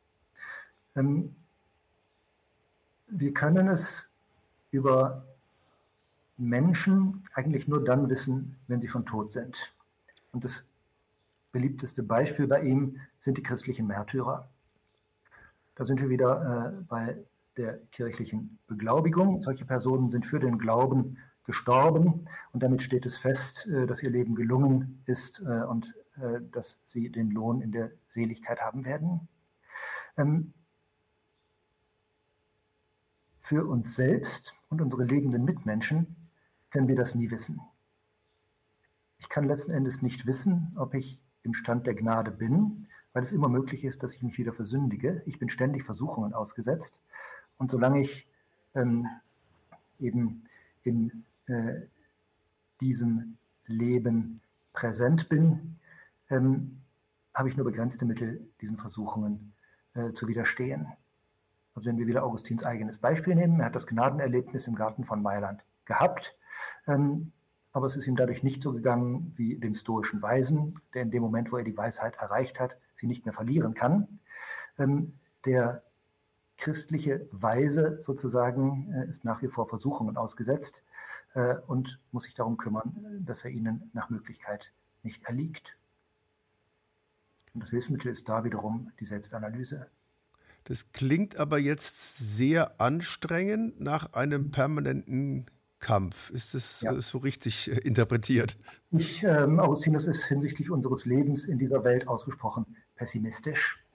Wir können es über Menschen eigentlich nur dann wissen, wenn sie schon tot sind. Und das beliebteste Beispiel bei ihm sind die christlichen Märtyrer. Da sind wir wieder bei der kirchlichen Beglaubigung. Solche Personen sind für den Glauben gestorben und damit steht es fest, dass ihr Leben gelungen ist und dass sie den Lohn in der Seligkeit haben werden. Für uns selbst und unsere lebenden Mitmenschen können wir das nie wissen. Ich kann letzten Endes nicht wissen, ob ich im Stand der Gnade bin, weil es immer möglich ist, dass ich mich wieder versündige. Ich bin ständig Versuchungen ausgesetzt. Und solange ich eben in diesem Leben präsent bin, habe ich nur begrenzte Mittel, diesen Versuchungen zu widerstehen. Also wenn wir wieder Augustins eigenes Beispiel nehmen, er hat das Gnadenerlebnis im Garten von Mailand gehabt, aber es ist ihm dadurch nicht so gegangen wie dem stoischen Weisen, der in dem Moment, wo er die Weisheit erreicht hat, sie nicht mehr verlieren kann. Der christliche Weise sozusagen ist nach wie vor Versuchungen ausgesetzt und muss sich darum kümmern, dass er ihnen nach Möglichkeit nicht erliegt. Und das Hilfsmittel ist da wiederum die Selbstanalyse. Das klingt aber jetzt sehr anstrengend nach einem permanenten Kampf. Ist das so richtig interpretiert? Augustinus ist hinsichtlich unseres Lebens in dieser Welt ausgesprochen pessimistisch.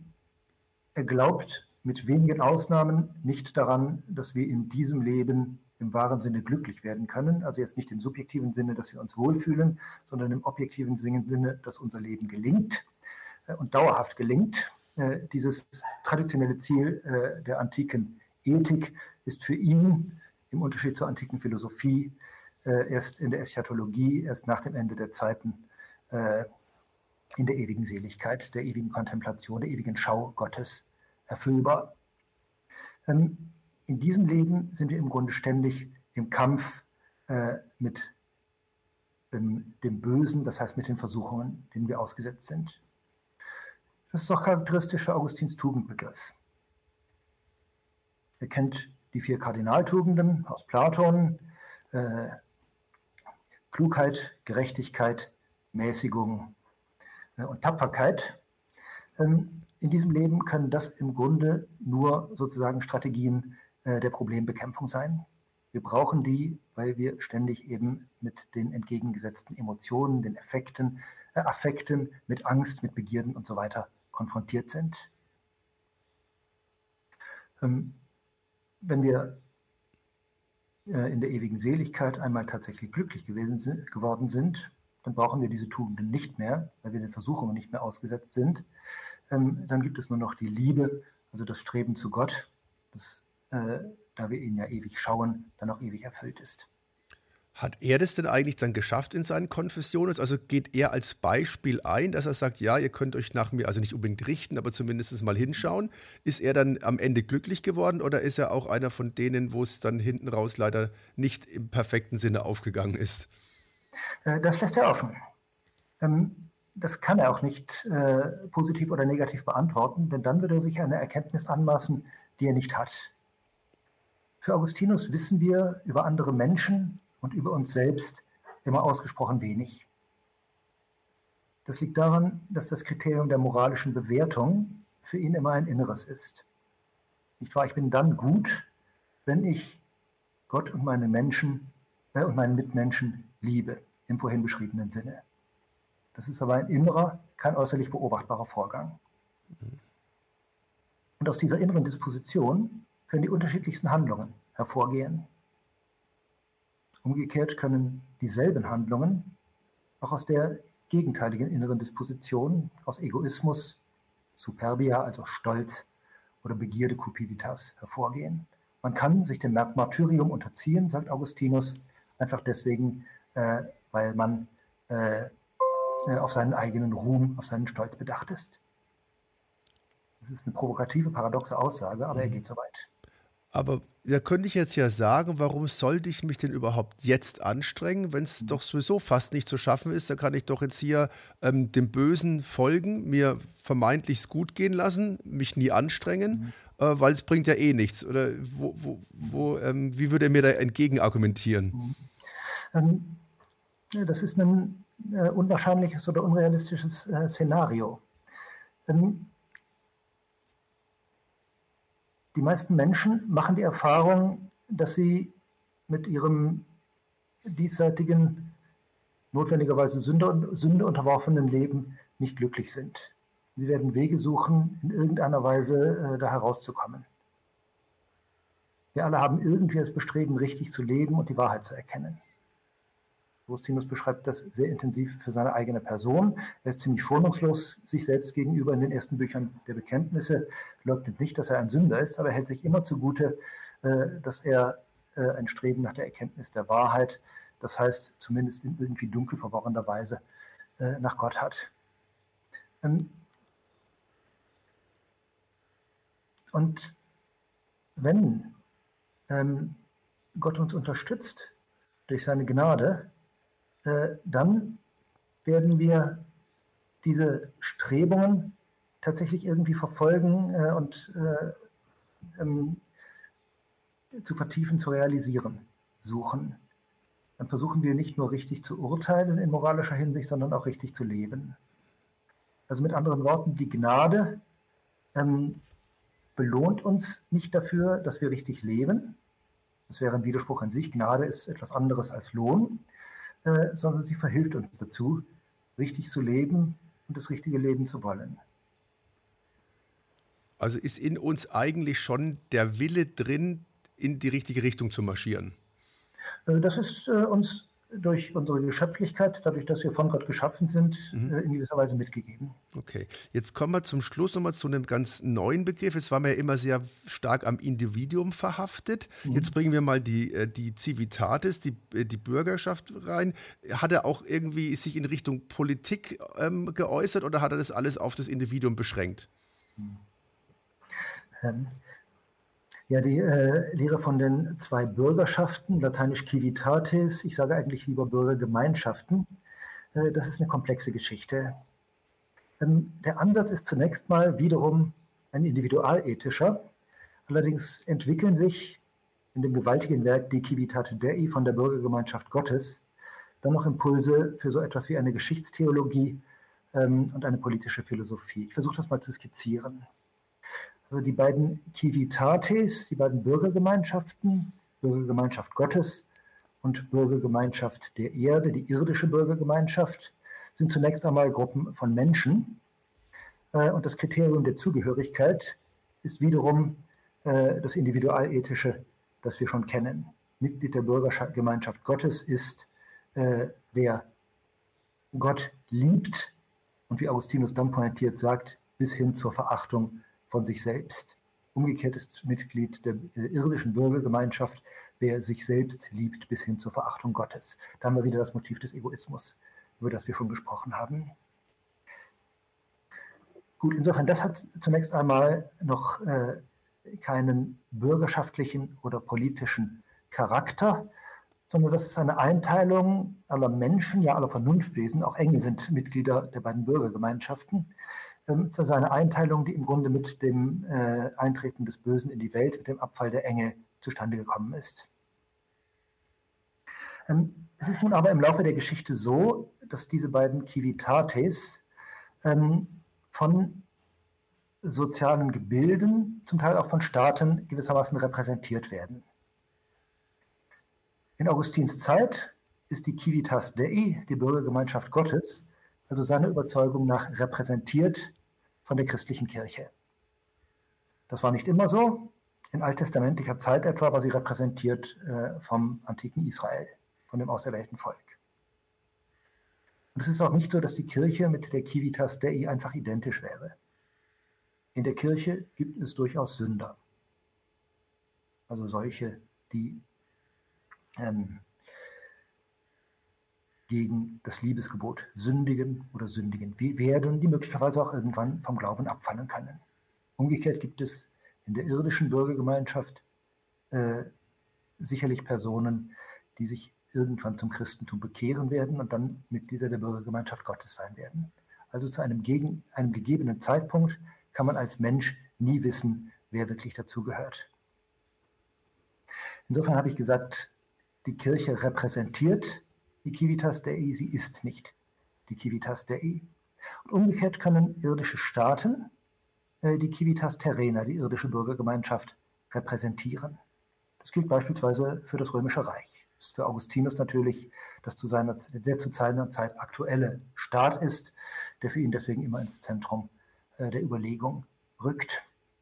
Er glaubt mit wenigen Ausnahmen nicht daran, dass wir in diesem Leben im wahren Sinne glücklich werden können. Also jetzt nicht im subjektiven Sinne, dass wir uns wohlfühlen, sondern im objektiven Sinne, dass unser Leben gelingt und dauerhaft gelingt. Dieses traditionelle Ziel der antiken Ethik ist für ihn im Unterschied zur antiken Philosophie erst in der Eschatologie, erst nach dem Ende der Zeiten in der ewigen Seligkeit, der ewigen Kontemplation, der ewigen Schau Gottes erfüllbar. In diesem Leben sind wir im Grunde ständig im Kampf mit dem Bösen, das heißt mit den Versuchungen, denen wir ausgesetzt sind. Das ist auch charakteristisch für Augustins Tugendbegriff. Ihr kennt die 4 Kardinaltugenden aus Platon: Klugheit, Gerechtigkeit, Mäßigung und Tapferkeit. In diesem Leben können das im Grunde nur sozusagen Strategien der Problembekämpfung sein. Wir brauchen die, weil wir ständig eben mit den entgegengesetzten Emotionen, den Affekten, mit Angst, mit Begierden und so weiter konfrontiert sind. Wenn wir in der ewigen Seligkeit einmal tatsächlich glücklich geworden sind, dann brauchen wir diese Tugenden nicht mehr, weil wir den Versuchungen nicht mehr ausgesetzt sind. Dann gibt es nur noch die Liebe, also das Streben zu Gott, das, da wir ihn ja ewig schauen, dann auch ewig erfüllt ist. Hat er das denn eigentlich dann geschafft in seinen Konfessionen? Also geht er als Beispiel ein, dass er sagt, ja, ihr könnt euch nach mir also nicht unbedingt richten, aber zumindest mal hinschauen. Ist er dann am Ende glücklich geworden oder ist er auch einer von denen, wo es dann hinten raus leider nicht im perfekten Sinne aufgegangen ist? Das lässt er offen. Das kann er auch nicht positiv oder negativ beantworten, denn dann würde er sich eine Erkenntnis anmaßen, die er nicht hat. Für Augustinus wissen wir über andere Menschen und über uns selbst immer ausgesprochen wenig. Das liegt daran, dass das Kriterium der moralischen Bewertung für ihn immer ein inneres ist. Nicht wahr? Ich bin dann gut, wenn ich Gott und meine Menschen und meinen Mitmenschen liebe, im vorhin beschriebenen Sinne. Das ist aber ein innerer, kein äußerlich beobachtbarer Vorgang. Und aus dieser inneren Disposition können die unterschiedlichsten Handlungen hervorgehen. Umgekehrt können dieselben Handlungen auch aus der gegenteiligen inneren Disposition, aus Egoismus, Superbia, also Stolz, oder Begierde, Cupiditas, hervorgehen. Man kann sich dem Martyrium unterziehen, sagt Augustinus, einfach deswegen, weil man auf seinen eigenen Ruhm, auf seinen Stolz bedacht ist. Das ist eine provokative, paradoxe Aussage, aber er geht so weit. Aber da könnte ich jetzt ja sagen, warum sollte ich mich denn überhaupt jetzt anstrengen, wenn es doch sowieso fast nicht zu schaffen ist? Da kann ich doch jetzt hier dem Bösen folgen, mir vermeintlich gut gehen lassen, mich nie anstrengen, weil es bringt ja eh nichts. Oder wie würde er mir da entgegen argumentieren? Das ist ein unwahrscheinliches oder unrealistisches Szenario. Die meisten Menschen machen die Erfahrung, dass sie mit ihrem diesseitigen, notwendigerweise Sünde unterworfenen Leben nicht glücklich sind. Sie werden Wege suchen, in irgendeiner Weise da herauszukommen. Wir alle haben irgendwie das Bestreben, richtig zu leben und die Wahrheit zu erkennen. Augustinus beschreibt das sehr intensiv für seine eigene Person. Er ist ziemlich schonungslos sich selbst gegenüber in den ersten Büchern der Bekenntnisse, leugnet nicht, dass er ein Sünder ist, aber er hält sich immer zugute, dass er ein Streben nach der Erkenntnis der Wahrheit, das heißt zumindest in irgendwie dunkel verworrener Weise, nach Gott hat. Und wenn Gott uns unterstützt durch seine Gnade, dann werden wir diese Strebungen tatsächlich irgendwie verfolgen und zu vertiefen, zu realisieren, suchen. Dann versuchen wir nicht nur richtig zu urteilen in moralischer Hinsicht, sondern auch richtig zu leben. Also mit anderen Worten, die Gnade belohnt uns nicht dafür, dass wir richtig leben. Das wäre ein Widerspruch an sich. Gnade ist etwas anderes als Lohn. Sondern sie verhilft uns dazu, richtig zu leben und das richtige Leben zu wollen. Also ist in uns eigentlich schon der Wille drin, in die richtige Richtung zu marschieren? Das ist uns durch unsere Geschöpflichkeit, dadurch, dass wir von Gott geschaffen sind, in gewisser Weise mitgegeben. Okay, jetzt kommen wir zum Schluss nochmal zu einem ganz neuen Begriff. Es war mir ja immer sehr stark am Individuum verhaftet. Jetzt bringen wir mal die Civitatis, die Bürgerschaft rein. Hat er auch irgendwie sich in Richtung Politik geäußert oder hat er das alles auf das Individuum beschränkt? Ja, die Lehre von den zwei Bürgerschaften, lateinisch civitatis, ich sage eigentlich lieber Bürgergemeinschaften, das ist eine komplexe Geschichte. Der Ansatz ist zunächst mal wiederum ein individualethischer. Allerdings entwickeln sich in dem gewaltigen Werk De Civitate Dei von der Bürgergemeinschaft Gottes dann noch Impulse für so etwas wie eine Geschichtstheologie und eine politische Philosophie. Ich versuche das mal zu skizzieren. Also die beiden Civitates, die beiden Bürgergemeinschaften, Bürgergemeinschaft Gottes und Bürgergemeinschaft der Erde, die irdische Bürgergemeinschaft, sind zunächst einmal Gruppen von Menschen. Und das Kriterium der Zugehörigkeit ist wiederum das Individualethische, das wir schon kennen. Mitglied der Bürgergemeinschaft Gottes ist, wer Gott liebt und wie Augustinus dann pointiert sagt, bis hin zur Verachtung von sich selbst. Umgekehrt ist Mitglied der irdischen Bürgergemeinschaft, wer sich selbst liebt bis hin zur Verachtung Gottes. Da haben wir wieder das Motiv des Egoismus, über das wir schon gesprochen haben. Gut, insofern, das hat zunächst einmal noch keinen bürgerschaftlichen oder politischen Charakter, sondern das ist eine Einteilung aller Menschen, ja aller Vernunftwesen, auch Engel sind Mitglieder der beiden Bürgergemeinschaften. Es ist eine Einteilung, die im Grunde mit dem Eintreten des Bösen in die Welt, mit dem Abfall der Engel zustande gekommen ist. Es ist nun aber im Laufe der Geschichte so, dass diese beiden Civitates von sozialen Gebilden, zum Teil auch von Staaten gewissermaßen repräsentiert werden. In Augustins Zeit ist die Civitas Dei, die Bürgergemeinschaft Gottes, also seiner Überzeugung nach repräsentiert von der christlichen Kirche. Das war nicht immer so. In alttestamentlicher Zeit etwa war sie repräsentiert vom antiken Israel, von dem auserwählten Volk. Und es ist auch nicht so, dass die Kirche mit der Civitas Dei einfach identisch wäre. In der Kirche gibt es durchaus Sünder. Also solche, die gegen das Liebesgebot sündigen oder sündigen werden, die möglicherweise auch irgendwann vom Glauben abfallen können. Umgekehrt gibt es in der irdischen Bürgergemeinschaft sicherlich Personen, die sich irgendwann zum Christentum bekehren werden und dann Mitglieder der Bürgergemeinschaft Gottes sein werden. Also zu einem gegebenen Zeitpunkt kann man als Mensch nie wissen, wer wirklich dazugehört. Insofern habe ich gesagt, die Kirche repräsentiert die Civitas Dei, sie ist nicht die Civitas Dei. Und umgekehrt können irdische Staaten die Civitas Terrena, die irdische Bürgergemeinschaft, repräsentieren. Das gilt beispielsweise für das Römische Reich. Das ist für Augustinus natürlich der zu seiner Zeit aktuelle Staat ist, der für ihn deswegen immer ins Zentrum der Überlegung rückt.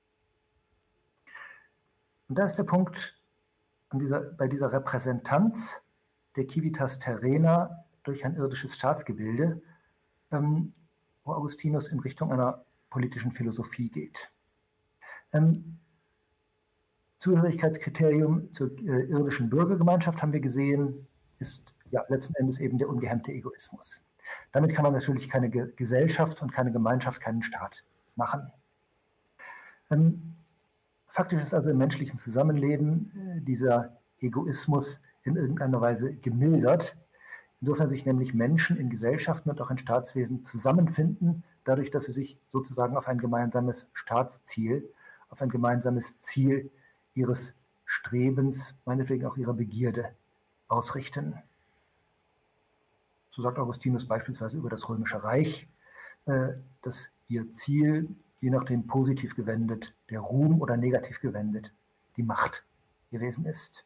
Und da ist der Punkt, bei dieser Repräsentanz der Civitas Terrena durch ein irdisches Staatsgebilde, wo Augustinus in Richtung einer politischen Philosophie geht. Zugehörigkeitskriterium zur irdischen Bürgergemeinschaft, haben wir gesehen, ist ja letzten Endes eben der ungehemmte Egoismus. Damit kann man natürlich keine Gesellschaft und keine Gemeinschaft, keinen Staat machen. Faktisch ist also im menschlichen Zusammenleben dieser Egoismus in irgendeiner Weise gemildert, insofern sich nämlich Menschen in Gesellschaften und auch in Staatswesen zusammenfinden, dadurch, dass sie sich sozusagen auf ein gemeinsames Staatsziel, auf ein gemeinsames Ziel ihres Strebens, meinetwegen auch ihrer Begierde ausrichten. So sagt Augustinus beispielsweise über das Römische Reich, dass ihr Ziel, je nachdem positiv gewendet, der Ruhm oder negativ gewendet, die Macht gewesen ist.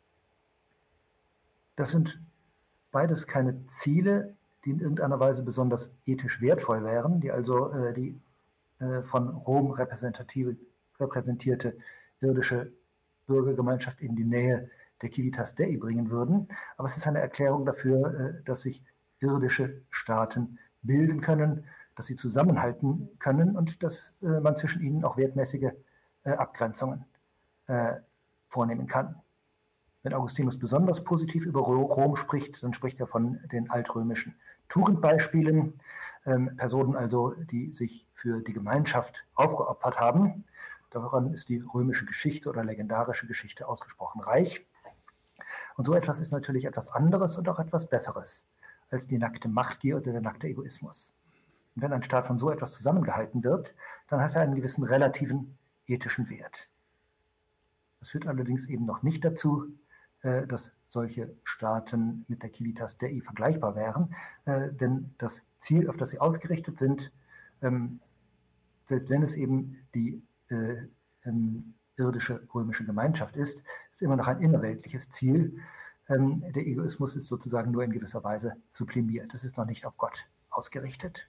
Das sind beides keine Ziele, die in irgendeiner Weise besonders ethisch wertvoll wären, die also die von Rom repräsentierte irdische Bürgergemeinschaft in die Nähe der Civitas Dei bringen würden. Aber es ist eine Erklärung dafür, dass sich irdische Staaten bilden können, dass sie zusammenhalten können und dass man zwischen ihnen auch wertmäßige Abgrenzungen vornehmen kann. Wenn Augustinus besonders positiv über Rom spricht, dann spricht er von den altrömischen Tugendbeispielen, Personen also, die sich für die Gemeinschaft aufgeopfert haben. Daran ist die römische Geschichte oder legendarische Geschichte ausgesprochen reich. Und so etwas ist natürlich etwas anderes und auch etwas Besseres als die nackte Machtgier oder der nackte Egoismus. Und wenn ein Staat von so etwas zusammengehalten wird, dann hat er einen gewissen relativen ethischen Wert. Das führt allerdings eben noch nicht dazu, dass solche Staaten mit der Civitas Dei vergleichbar wären, denn das Ziel, auf das sie ausgerichtet sind, selbst wenn es eben die irdische römische Gemeinschaft ist immer noch ein innerweltliches Ziel. Der Egoismus ist sozusagen nur in gewisser Weise sublimiert. Es ist noch nicht auf Gott ausgerichtet.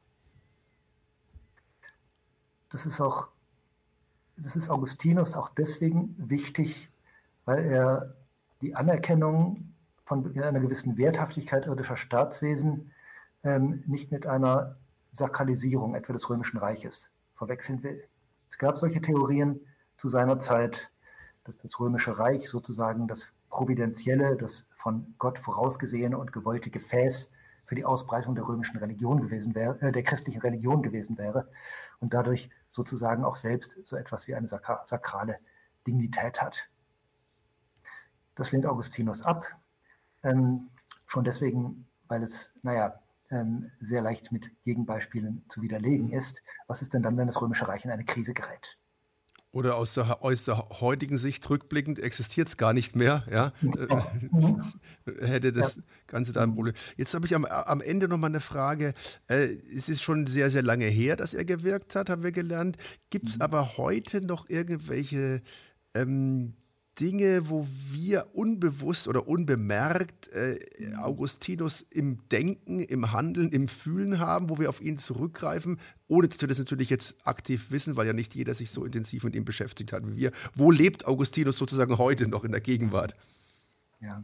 Das ist Augustinus auch deswegen wichtig, weil er die Anerkennung von einer gewissen Werthaftigkeit irdischer Staatswesen nicht mit einer Sakralisierung etwa des Römischen Reiches verwechseln will. Es gab solche Theorien zu seiner Zeit, dass das Römische Reich sozusagen das providentielle, das von Gott vorausgesehene und gewollte Gefäß für die Ausbreitung der römischen Religion gewesen wäre, der christlichen Religion gewesen wäre und dadurch sozusagen auch selbst so etwas wie eine sakrale Dignität hat. Das lehnt Augustinus ab, schon deswegen, weil es, sehr leicht mit Gegenbeispielen zu widerlegen ist. Was ist denn dann, wenn das Römische Reich in eine Krise gerät? Oder aus der heutigen Sicht rückblickend existiert es gar nicht mehr. Ja? Hätte das Ganze da ein Problem. Jetzt habe ich am Ende noch mal eine Frage. Es ist schon sehr, sehr lange her, dass er gewirkt hat, haben wir gelernt. Gibt es aber heute noch irgendwelche Dinge, wo wir unbewusst oder unbemerkt Augustinus im Denken, im Handeln, im Fühlen haben, wo wir auf ihn zurückgreifen, ohne dass wir das natürlich jetzt aktiv wissen, weil ja nicht jeder sich so intensiv mit ihm beschäftigt hat wie wir. Wo lebt Augustinus sozusagen heute noch in der Gegenwart? Ja.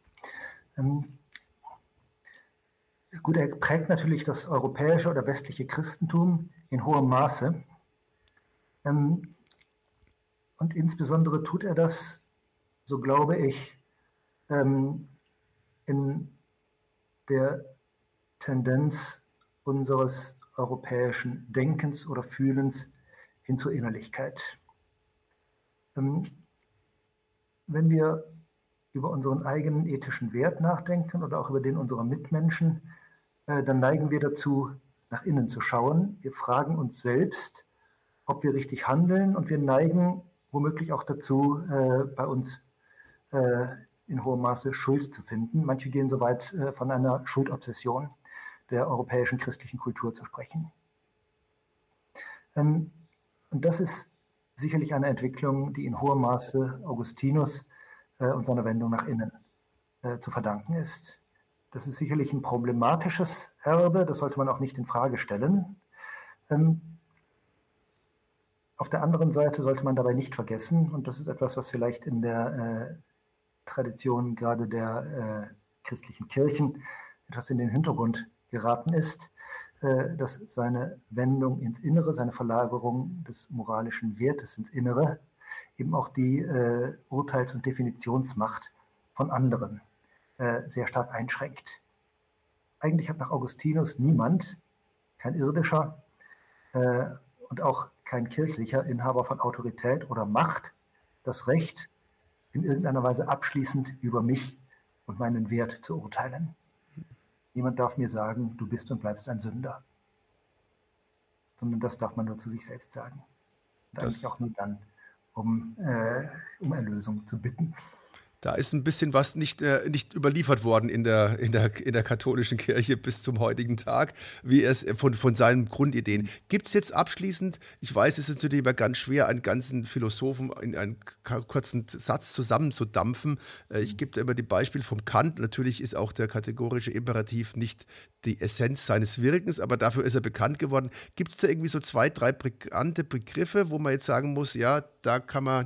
Gut, er prägt natürlich das europäische oder westliche Christentum in hohem Maße. Und insbesondere tut er das, so glaube ich, in der Tendenz unseres europäischen Denkens oder Fühlens hin zur Innerlichkeit. Wenn wir über unseren eigenen ethischen Wert nachdenken oder auch über den unserer Mitmenschen, dann neigen wir dazu, nach innen zu schauen. Wir fragen uns selbst, ob wir richtig handeln, und wir neigen womöglich auch dazu, bei uns in hohem Maße Schuld zu finden. Manche gehen so weit, von einer Schuldobsession der europäischen christlichen Kultur zu sprechen. Und das ist sicherlich eine Entwicklung, die in hohem Maße Augustinus und seiner Wendung nach innen zu verdanken ist. Das ist sicherlich ein problematisches Erbe, das sollte man auch nicht in Frage stellen. Auf der anderen Seite sollte man dabei nicht vergessen, und das ist etwas, was vielleicht in der Tradition gerade der christlichen Kirchen etwas in den Hintergrund geraten ist, dass seine Wendung ins Innere, seine Verlagerung des moralischen Wertes ins Innere eben auch die Urteils- und Definitionsmacht von anderen sehr stark einschränkt. Eigentlich hat nach Augustinus niemand, kein irdischer und auch kein kirchlicher Inhaber von Autorität oder Macht, das Recht, in irgendeiner Weise abschließend über mich und meinen Wert zu urteilen. Niemand darf mir sagen, du bist und bleibst ein Sünder. Sondern das darf man nur zu sich selbst sagen. Und eigentlich auch nur dann, um Erlösung zu bitten. Da ist ein bisschen was nicht überliefert worden in der katholischen Kirche bis zum heutigen Tag, wie es von seinen Grundideen. Gibt es jetzt abschließend, ich weiß, es ist natürlich immer ganz schwer, einen ganzen Philosophen in einen kurzen Satz zusammenzudampfen. Ich gebe da immer die Beispiele vom Kant. Natürlich ist auch der kategorische Imperativ nicht die Essenz seines Wirkens, aber dafür ist er bekannt geworden. Gibt es da irgendwie so 2, 3 bekannte Begriffe, wo man jetzt sagen muss, ja, da kann man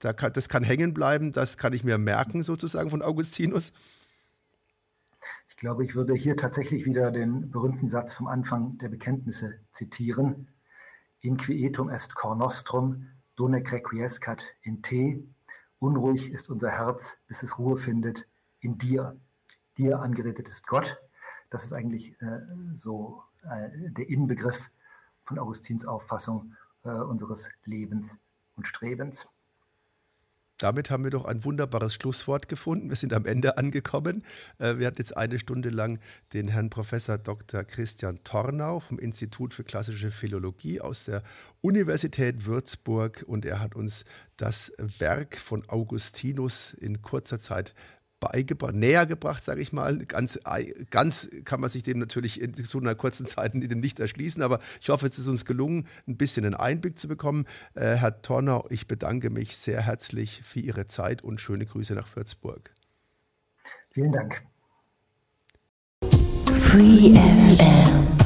das kann hängen bleiben, das kann ich mir merken sozusagen von Augustinus? Ich glaube, ich würde hier tatsächlich wieder den berühmten Satz vom Anfang der Bekenntnisse zitieren. Inquietum est cor nostrum, donec requiescat in te. Unruhig ist unser Herz, bis es Ruhe findet in dir. Dir angeredet ist Gott. Das ist eigentlich der Inbegriff von Augustins Auffassung unseres Lebens und Strebens. Damit haben wir doch ein wunderbares Schlusswort gefunden. Wir sind am Ende angekommen. Wir hatten jetzt eine Stunde lang den Herrn Professor Dr. Christian Tornau vom Institut für Klassische Philologie aus der Universität Würzburg, und er hat uns das Werk von Augustinus in kurzer Zeit näher gebracht, sage ich mal. Ganz kann man sich dem natürlich in so einer kurzen Zeit nicht erschließen, aber ich hoffe, es ist uns gelungen, ein bisschen einen Einblick zu bekommen. Herr Tornau, ich bedanke mich sehr herzlich für Ihre Zeit und schöne Grüße nach Würzburg. Vielen Dank. Free FM.